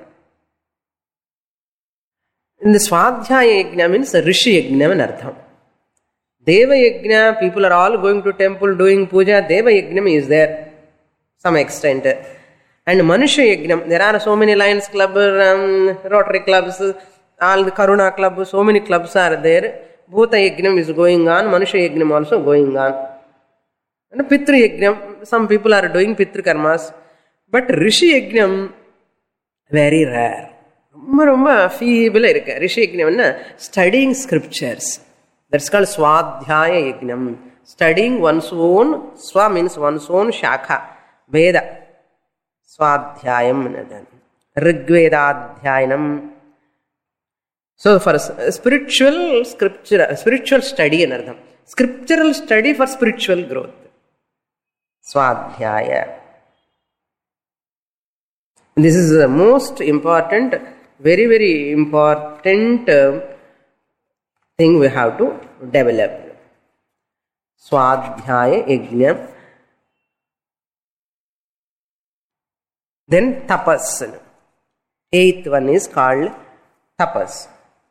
S1: In the swadhyaya yajna means rishi yajna in artham. Deva yajna, people are all going to temple doing puja. Deva yajna is there some extent. And manusha yajna, there are so many Lions Club, um, Rotary clubs, all the Karuna club, so many clubs are there. Bhuta yajnam is going on, manusha yajnam also going on. And Pitru yajnam, some people are doing Pitru karmas. But Rishi yajnam, very rare. Romba romba feeble irukku. Rishi yajnam na studying scriptures. That's called swadhyaya yajnam. Studying one's own, swa means one's own shakha, Veda. Swadhyayam another. Rigvedadhyayanam. So for spiritual scripture, spiritual study another. Scriptural study for spiritual growth. Swadhyaya. This is the most important, very very important uh, thing we have to develop. Swadhyaya yajna. Then tapas. Eighth one is called tapas.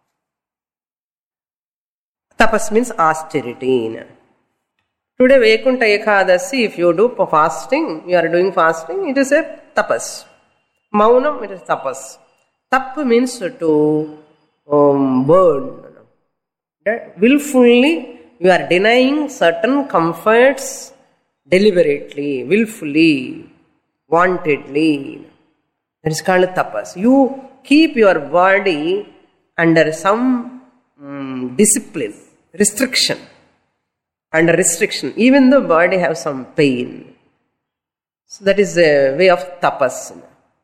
S1: Tapas means austerity. Today Vaikunta Ekadasi, if you do fasting, you are doing fasting, it is a tapas. Maunam, it is tapas. Tap means to um, burn. That willfully you are denying certain comforts deliberately, willfully, wantedly. That is called tapas. You keep your body under some um, discipline, restriction. Under restriction, even though body have some pain. So that is a way of tapas.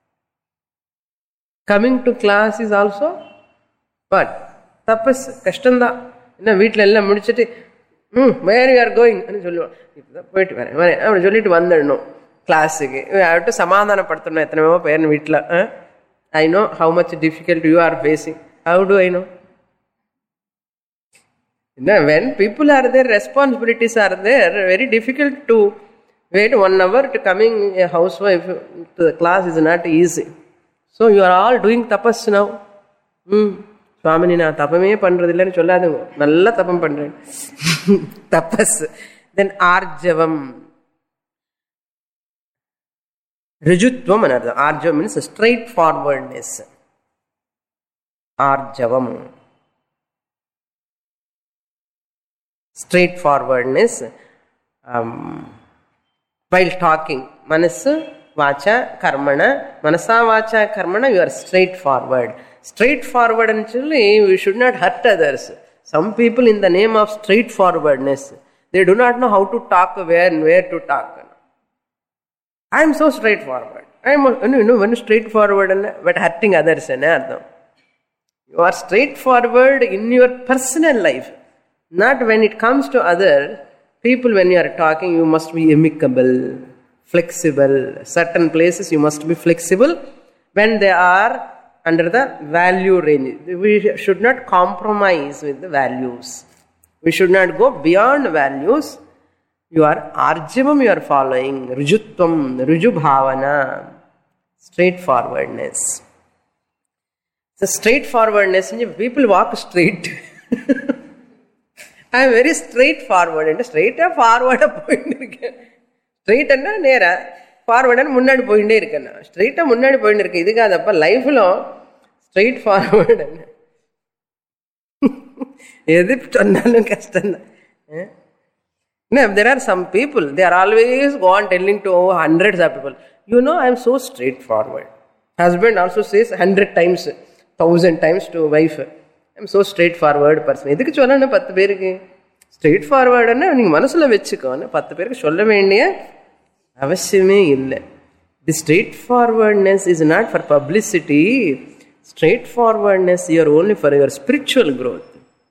S1: Coming to class is also what? Tapas, kashtanda. Inna veetla ella mudichittu, hmm, where you are going? Ani solluva. Poittu varen. Varen. Avanu sollittu vandannu class ge. You have to samadhana padthunna ethanamo pair veetla. I know how much difficult you are facing. How do I know? When people are there, responsibilities are there, very difficult to Wait one hour to coming a housewife to the class is not easy. So you are all doing tapas now. Hmm. Swamini na tapame pandradillanu solladunga. Nalla tapam pandren. Tapas. Then arjavam. Rijutvam another. Arjavam means straightforwardness. Arjavam. Straightforwardness. Um, while talking. Manasa, vacha, karmana. Manasa, vacha, karmana. You are straightforward. Straightforward actually, we should not hurt others. Some people in the name of straightforwardness, they do not know how to talk where and where to talk. I am so straightforward. I am, you know, when straightforward but hurting others. You are straightforward in your personal life. Not when it comes to other people, when you are talking, you must be amicable, flexible. Certain places you must be flexible when they are under the value range. We should not compromise with the values. We should not go beyond values. You are arjavam, you are following. Rijutvam, Rijubhavana. Straightforwardness. So straightforwardness, people walk straight. I am very straightforward. And straight or forward straight and near forward and munnadi poinde irukana. Straight or munnadi poinde irukku. Idu kaadappa life lo straightforward. Edhu chonnalum kastam. No, there are some people, they are always go on telling to oh, hundreds of people, you know, I am so straightforward. Husband also says hundred times, thousand times to wife, I am so straightforward person. Edhukku sollana pathu perukku straightforward anna neenga manasula vechukona pathu perukku solla vendiya avashyame illa. The straightforwardness is not for publicity. Straightforwardness you are only for your spiritual growth.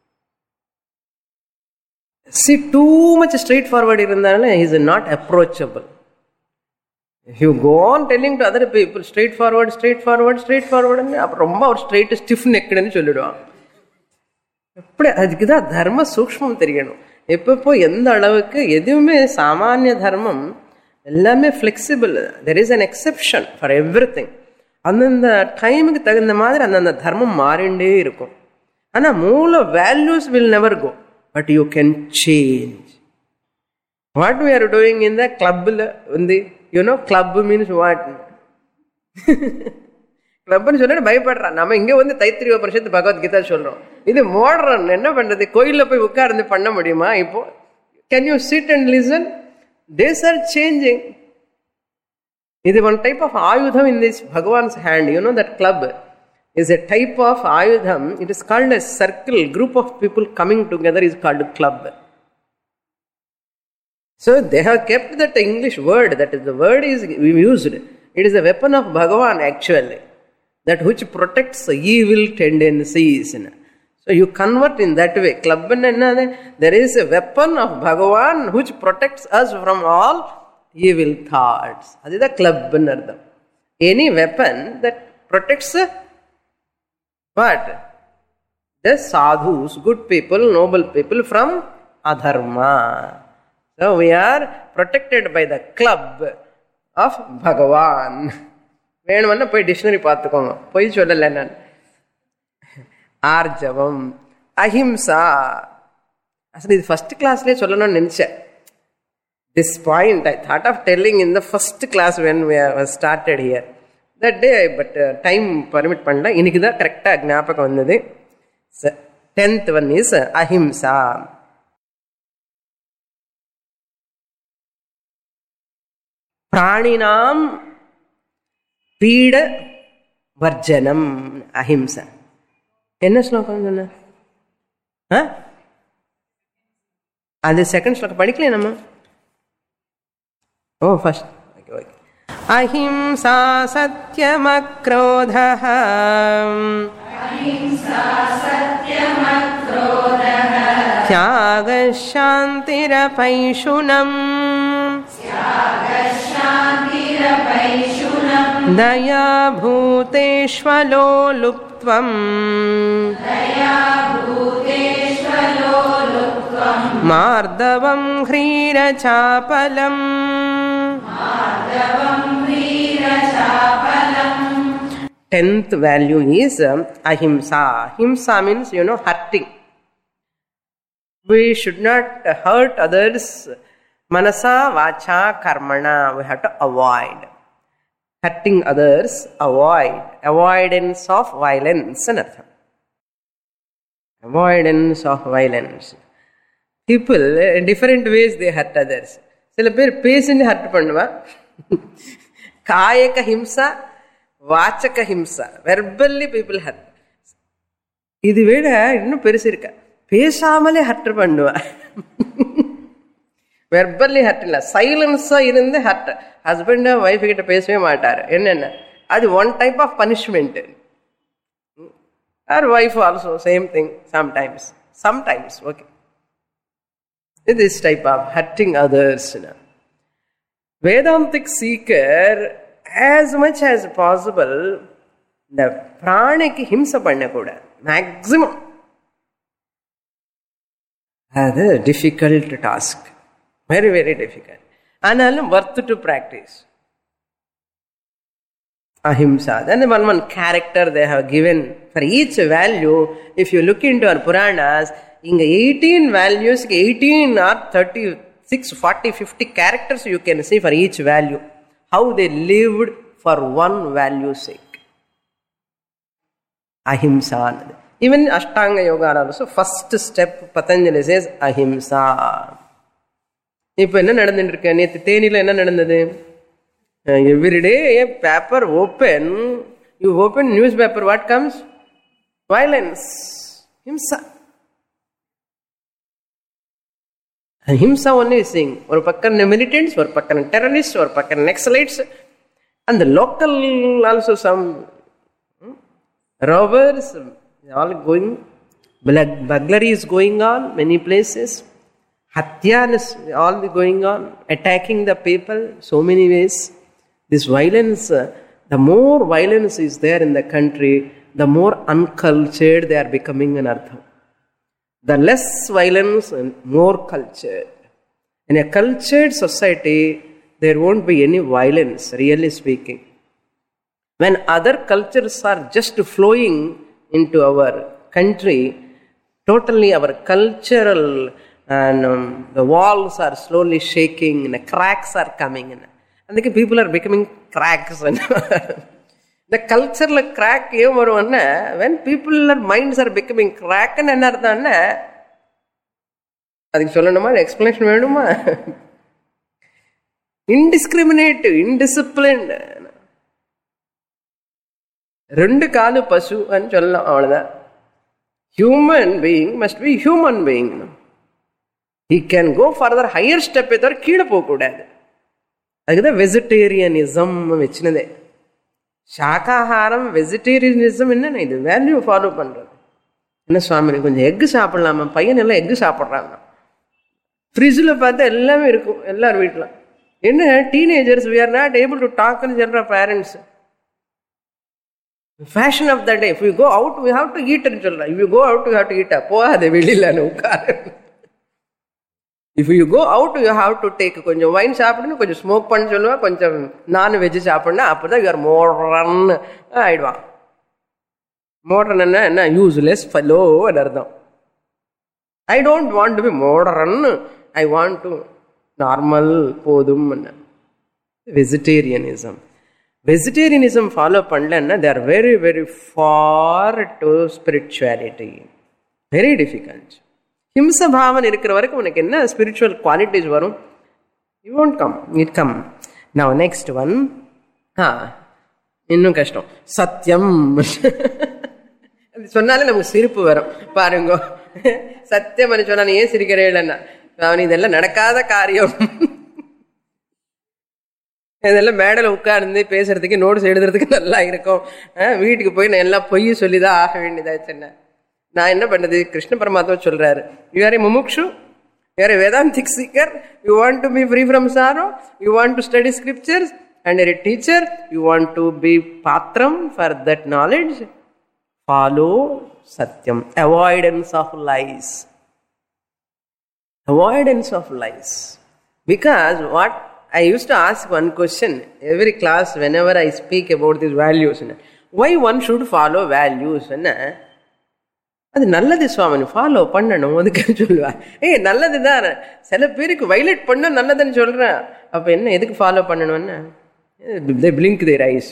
S1: See, too much straightforward irundhanaala he is not approachable. If you go on telling to other people straightforward, straightforward, straightforward, and romba or straight stiff necked nu solliduvan. Appude adukku dharma sukshmam theriyano. Eppo endha alavukku eduvume samanya dharmam ellame flexible. There is an exception for everything. Andha time ku thagunda maadhiri andha dharmam maarinde irukum. Ana moola values will never go. But you can change. What we are doing in the club, in the, you know, club means what? Club nu solla bhayapadra. Nama inge vandu Taittiriya Upanishad Bhagavad Gita solrom. Idu modern enna pandrathu koyilla poi ukkarந்து panna mudiyuma ipo? Can you sit and listen? Days are changing. Idu one type of ayudham in this Bhagavan's hand. You know that club is a type of ayudham. It is called a circle. Group of people coming together is called club. So they have kept that English word. That is the word is used. It is a weapon of Bhagavan actually. That which protects evil tendencies. So you convert in that way. Club, there is a weapon of Bhagavan which protects us from all evil thoughts. That is the club. Any weapon that protects what? The sadhus, good people, noble people from adharma. So we are protected by the club of Bhagavan. Venumanna poi dictionary paathukonga. Poi sollala nan. Arjavam, ahimsa. Asli this first class le sollanu nenicha. This point I thought of telling in the first class when we started here. That day, but uh, time permit pannala. Iniki da correct ah gnapakam vandadu. Tenth one is ahimsa. Praninam Pida Varjanam Ahimsa. Enna slokam sonna? Huh? And the second sloka padikle nama? Oh, first. Okay, okay. Ahimsa satyamakrodhaha. Ahimsa satyamakrodhaha. Tyagashantirapayshunam. Tyagashantirapayshunam. Daya bhuteshvalo luptvam. Daya bhuteshvalo luptvam. Mardavam hrira chapalam. Tenth value is um, ahimsa. Ahimsa means, you know, hurting. We should not hurt others. Manasa, vacha, karmana. We have to avoid. Hurting others, avoid. Avoidance of violence. Avoidance of violence. People, in different ways, they hurt others. சில பேர் பேசின்னு hurt பண்ணுவான். காயக ஹிம்சா, வாச்சக ஹிம்சா. Verbally people hurt. இது விட இன்னும் பெருசு இருக்க, பேசாமலே ஹர்ட் பண்ணுவான். வெர்பல்லி ஹர்ட் இல்லை, சைலன்ஸா இருந்து ஹர்ட். ஹஸ்பண்ட் ஒய்ஃப் கிட்ட பேசவே மாட்டாரு. என்னென்ன அது one type of punishment. Or wife also same thing sometimes. Sometimes okay. This type of hurting others. Vedantic seeker, as much as possible, the praniki himsa panna kuda maximum. That's a difficult task. Very, very difficult. Analum worth to practice. Ahimsa. Then one one character they have given for each value. If you look into our Puranas, in eighteen values, eighteen or thirty-six, forty, fifty characters you can see for each value. How they lived for one value's sake. Ahimsa. Even Ashtanga Yoga also, first step Patanjali says ahimsa. Now, என்ன நடந்துருக்கு? நேத்து தேனில என்ன நடந்தது? Every day a paper open, you open newspaper, what comes? Violence. Himsa. Himsa only is saying, ஒரு பக்கம் militants, ஒரு பக்கம் terrorists, ஒரு பக்கம் Naxalites, and the local also some robbers, all going, burglary is going on many places, hatya is all going on, attacking the people so many ways. This violence, the more violence is there in the country, the more uncultured they are becoming an artham. The less violence and more cultured. In a cultured society, there won't be any violence, really speaking. When other cultures are just flowing into our country, totally our cultural and um, the walls are slowly shaking and the cracks are coming in. And the people are becoming cracks. The cultural crack when people's minds are becoming crack and another explanation veduma indiscriminate, indisciplined. Rendu kaalu pasu and solla avladha. Human being must be human being. He can go further higher step edar keela pokudadu. Adha vegetarianism vechinade. Shakaharam, vegetarianism enna idu value follow பண்றது. என்ன சுவாமி கொஞ்சம் egg சாப்பிடலாமா? பையன் எல்லாம் egg சாப்பிட்றாங்க. ஃப்ரிட்ஜில் பார்த்தா எல்லாமே இருக்கும் எல்லார் வீட்டில். என்ன teenagers we are not able to talk and சொல்ற parents. Fashion of the day. If you go out, we have to eat and சொல்ற. If you go out, you have to eat. போகாத வெளியில் உட்காரு. If you go out, you have to take கொஞ்சம் wine சாப்பிடணும், கொஞ்சம் smoke பண்ண சொல்லுவா, கொஞ்சம் நான் வெஜ் சாப்பிடணும். அப்போதான் யூ ஆர் மோடர்ன் ஆயிடுவான். மோடர்ன் என்ன என்ன யூஸ்லெஸ் ஃபெலோ அர்த்தம். I don't want to be modern, I want to normal போதும். வெஜிடேரியனிசம் வெஜிடேரியனிசம் ஃபாலோ பண்ணலன்னா they are very very far to spirituality. Very difficult. ஹிம்ச பாவன் இருக்கிற வரைக்கும் உனக்கு என்ன ஸ்பிரிச்சுவல் குவாலிட்டிஸ் வரும்? You won't come, it come. Now next one, ah இன்னும் கஷ்டம், சத்தியம். சொன்னாலே நமக்கு சிரிப்பு வரும் பாருங்க. சத்தியம் சொன்னா ஏன் சிரிக்கிறேன்னா, அவன் இதெல்லாம் நடக்காத காரியம். இதெல்லாம் மேடல உட்கார்ந்து பேசுறதுக்கு நோட்ஸ் எழுதுறதுக்கு நல்லா இருக்கும். வீட்டுக்கு போய் நான் எல்லாம் பொய் சொல்லிதான் ஆக வேண்டியதாச்சு. என்ன நான் என்ன பண்ணது? கிருஷ்ண பரமாத்மா சொல்றாரு, யூ ஆர் ஏ முமுக்ஷு, you are a Vedantic seeker, you want to be free from sorrow, you want to study scriptures and you're a teacher, you want to be patram for that knowledge, follow satyam. Avoidance of lies. Avoidance of lies. Because what I used to ask one question every class whenever I speak about these values. Why one should follow values? அது நல்லது சுவாமி, follow பண்ணணும் அதுக்கு சொல்லுவா. ஏய் நல்லது தான், சில பேருக்கு வைலேட் பண்ண நல்லதுன்னு சொல்றேன். அப்ப என்ன எதுக்கு ஃபாலோ பண்ணணும்னு they blink their eyes.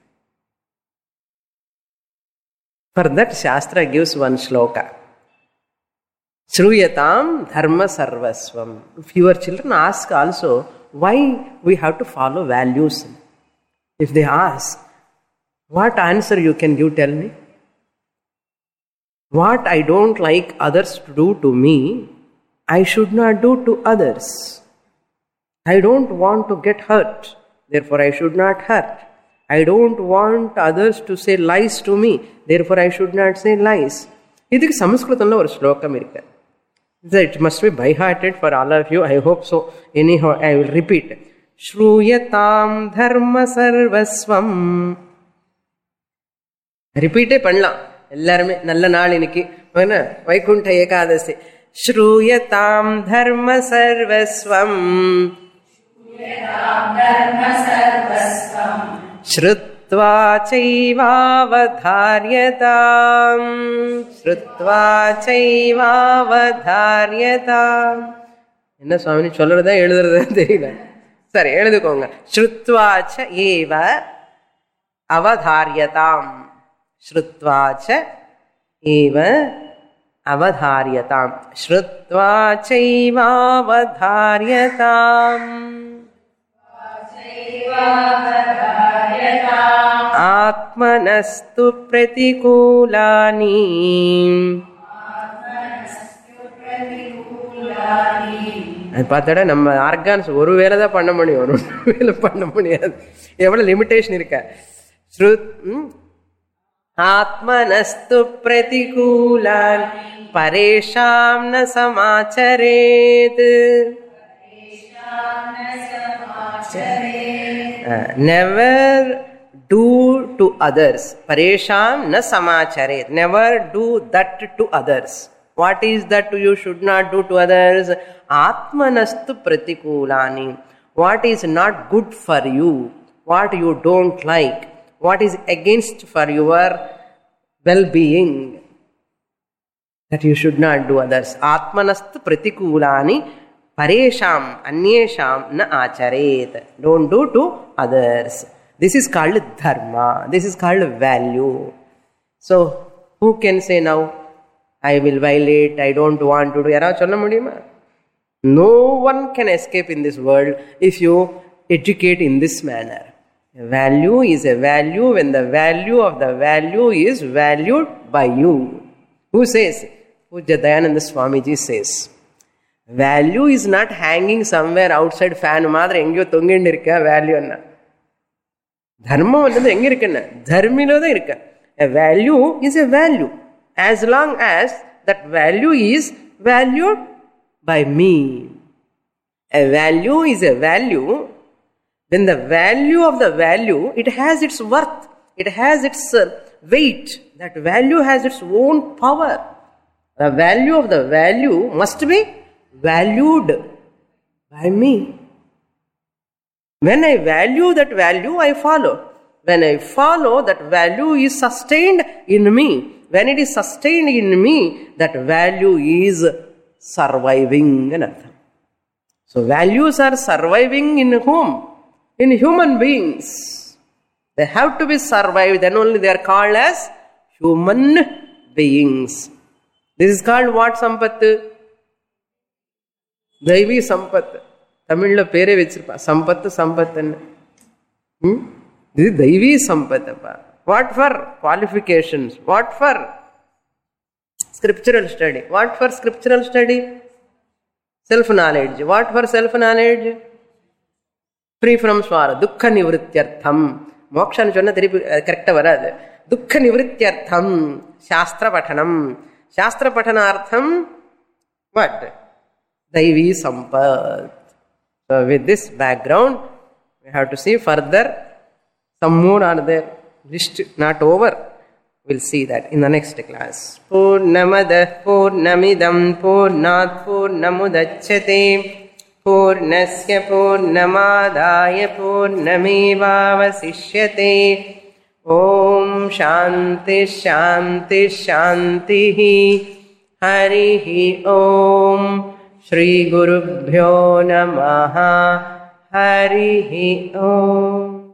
S1: For that Shastra gives one shloka. Shruyatam dharma sarvasvam. If your children ask also why we have to follow values, if they ask, what answer you can give, tell me? What I don't like others to do to me, I should not do to others. I don't want to get hurt, therefore I should not hurt. I don't want others to say lies to me, therefore I should not say lies. இதுக்கு சமஸ்கிருதம்ல ஒரு ஸ்லோகம் இருக்கு. It must be by hearted for all of you. I hope so. Anyhow, I will repeat. Shruyatam dharma sarvasvam. Repeat பண்ணலாம் எல்லாருமே. நல்ல நாள் இன்னைக்கு, Vaikunta Ekadashi. Shruyatam dharma sarvasvam. Shrutva chaivavadharyatam. Shrutva chaivavadharyatam. என்ன சுவாமி சொல்றதா எழுதுறதா தெரியல. சரி எழுதுக்கோங்க. Shrutva chaiva avadharyatam. Shrutva chaiva avadharyatam. Shrutva chaivavadharyatam. Atmanastu pratikulani. அது பார்த்தாட நம்ம ஆர்கான்ஸ் ஒரு வேலை தான் பண்ண முடியும், ஒரு வேலை பண்ண முடியாது. எவ்வளவு லிமிட்டேஷன் இருக்க. ஆத்மனஸ்து பிரதிகூலான் பரேஷாம் ந சமாச்சரேத். Uh, never do to others. Paresham na samacharet. Never do that to others. What is that you should not do to others? Atmanastu pratikulani. What is not good for you, what you don't like, what is against for your well-being, that you should not do others. Atmanastu pratikulani paresham anyesham na acharet. Don't do to others. This is called dharma. This is called value. So who can say now I will violate, I don't want to do? Yara solla mudiyuma? No one can escape in this world if you educate in this manner. A value is a value when the value of the value is valued by you. Who says? Pujya Dayananda Swamiji says. Value is not hanging somewhere outside fan மாதிரி எங்கேயோ தொங்கிட்டு இருக்க value. என்ன தர்மம் வந்து எங்க இருக்குன்னு தர்மிலோ தான் இருக்க. A value is a value as long as that value is valued by me. A value is a value when the value of the value, it has its worth, it has its weight. That value has its own power. The value of the value must be valued by me. When I value that value, I follow. When I follow, that value is sustained in me. When it is sustained in me, that value is surviving. So values are surviving in whom? In human beings. They have to be survived, then only they are called as human beings. This is called what sampath? Daivi sampath. Tamil lo pere vechirpa sampath sampathnu. Hmm? This is Daivi sampath. What for? Qualifications. What for? Scriptural study. What for scriptural study? Self knowledge. What for self knowledge? Free from swara. Dukkha nivrityartham. Moksha nu sonna theripi correct varadu. Dukkha nivrityartham. Shastra pathanam. Shastra pathanartham. What? Daivi sampath. So with this background, we have to see further. Some more are there. List not over. We'll see that in the next class. Purnamadah Purnamidam Purnat Purnamudachyate పూర్ణస్య పూర్ణమాదాయ పూర్ణమేవావశిష్యతే. ఓం శాంతి శాంతి శాంతి. హరి ఓం. శ్రీ గురుభ్యో నమః. హరి ఓం.